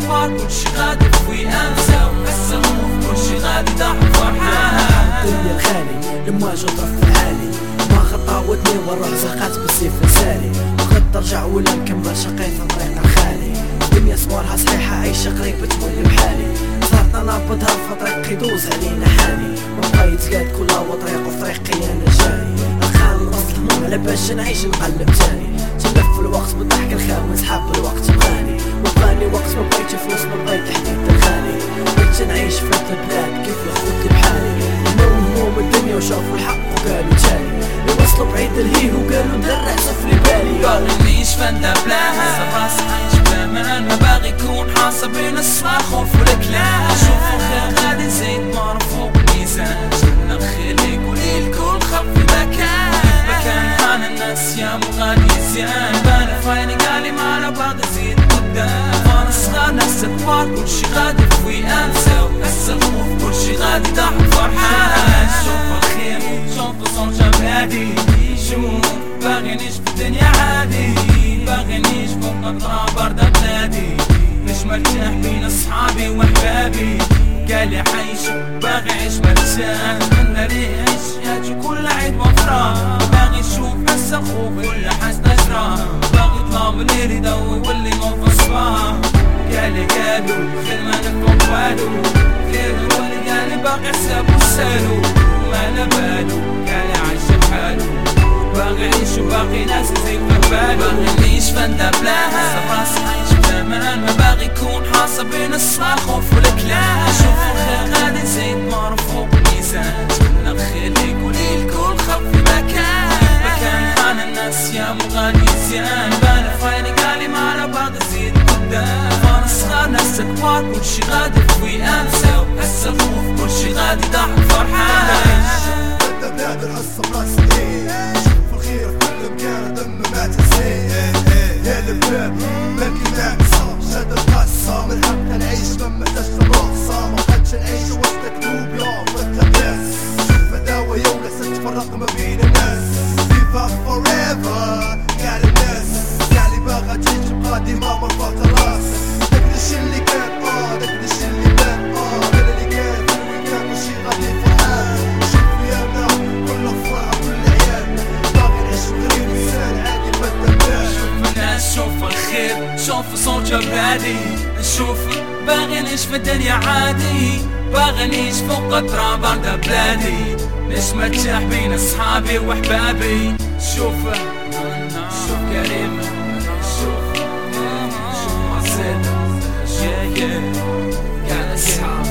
كبار كلشي غادي في انسى وحس الخوف كلشي غادي ضحك فرحان. الدنيا الخالي لما جا طرف العالي ما خطاوتني والروح زقات بالسيف لسالي وقد ترجع ولا نكمل شقيت طريق الخالي. الدنيا صورها صحيحة عايشة قريبة تولي بحالي صارت نربطها في طريق يدوز علينا حالي وبقى يتقاد كل وطريق وفي طريقي انا جاري الخالي مظلوم على باش نعيش نقلب تاني تلف الوقت بالضحك الخاوي سحاب الوقت بغاني وبغاني وقت ما بغيتش فلوس ما بغيت حديد الخالي بغيت نعيش في البلاد كيف خوتي بحالي هموم الدنيا وشافوا الحق وقالوا تالي يوصلوا بعيد الهيه وقالوا درع صفري بالي باغي نعيش فاندا بلاها راسي عايش بامان ما باغي يكون حاصب بين الصراخ خوف والكلام شوفوا الخير غادي زيد مرفوع الميزان جبنا الخير يقولي الكل خف في مكان حان الناس يا مغادي زيان بان فايني قالي ما انا باغي زيد قدام فانا صغار ناس كبار كلشي غادي في انسى وحس الخوف كلشي غادي ضحك فرحان. شوف الخير شوف صوت بلادي شوف باغي نعيش في الدنيا عادي باغي نعيش فوق قطرة باردة بلادي مش مرتاح بين اصحابي واحبابي قالي عايش باغي عيش مرتاح اتمنى ريش ياجي كل عيد وافراح باغي نشوف حس الخوف كل حس نجرة باغي طلاب الليل يضوي واللي نوف الصباح قالوا خير ما نفهم والو خير هو اللي قالي باغي حسابه وسالو ما نبالو قالي عايش بحالو باغي عيش وباقي ناس زي ما بالو باغي نعيش فاندا بلاها راسي عايش بامان ما باغي يكون حاصب بين الصراخ خوف والكلام شوفوا الخير غادي زيد مرفوع الميزان جبنا الخير يقولي الكل خف في مكان حان الناس يا مغادي زيان بان فايني قالي ما انا باغي زيد قدام فانا صغار ناس كبار كلشي غادي في انسى وحس الخوف كلشي غادي ضحك فرحان. بدأ بلاد الحصة بلاستيك شوف الخير في كل مكان دم ما تنسيه يا الباب باقي ناقصة شاد القصة من حقنا نعيش ما تشرب رخصة ما بقتش نعيش وسط كتوب يا فتلة بس شوف داوة يولا ستفرق ما بين الناس فيفا فوريفر قال الناس قالي باغا تجي قادمة مرفوع الراس داكنش اللي كان داكنش اللي بان قال اللي كان في الويكاند وشي غادي فرحان شوف يانا كل افراح كل عيال باغي نعيش غريب انسان عادي ما تباش شوف الناس شوف الخير شوف صوت بلادي نشوف باغي نعيش في الدنيا عادي باغي نعيش فوق قطرة باردة بلادي مش مرتاح بين اصحابي واحبابي شوف كريم شوف معزل قاعد اصحاب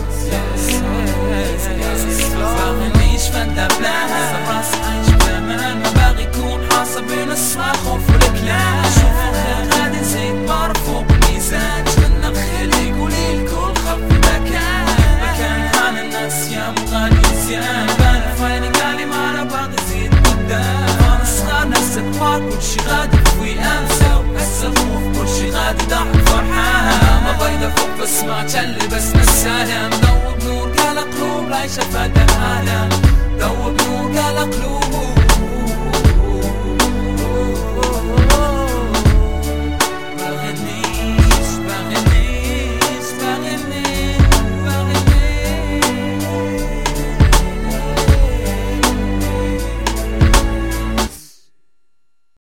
باغي نعيش فاندا بلاها راسي عايش بامان ما باغي يكون حاصب بين الصراخ خوف والكلام شوف الخير غادي زيد مرفوع الميزان جبنا الخير يقولي الكل خف في مكان حان الناس يا مغادي زيان بان فايني قالي ما انا باغي زيد قدام فانا صغار ناس كبار كلشي غادي في انسى وحس الخوف كلشي غادي ضحك فرحان. ما بيضة فوق بس ما تلبسنا السلام ذوب نور قال قلوب عايشة في هذا العالم ذوب نور قال قلوب